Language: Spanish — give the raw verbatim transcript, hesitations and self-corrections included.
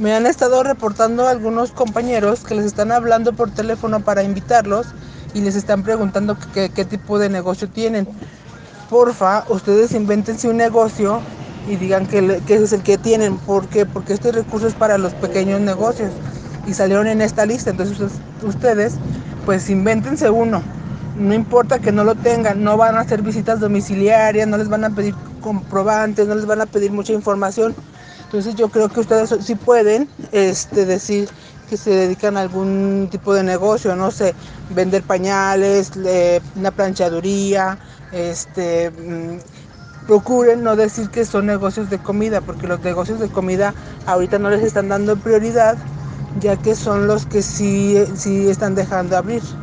Me han estado reportando algunos compañeros que les están hablando por teléfono para invitarlos y les están preguntando qué, qué tipo de negocio tienen. Porfa, ustedes invéntense un negocio y digan que, le, que ese es el que tienen. ¿Por qué? Porque este recurso es para los pequeños negocios y salieron en esta lista. Entonces ustedes, pues invéntense uno. No importa que no lo tengan, no van a hacer visitas domiciliarias, no les van a pedir comprobantes, no les van a pedir mucha información. Entonces yo creo que ustedes sí pueden este, decir que se dedican a algún tipo de negocio, no sé, vender pañales, eh, una planchaduría, este, mmm, procuren no decir que son negocios de comida, porque los negocios de comida ahorita no les están dando prioridad, ya que son los que sí, sí están dejando abrir.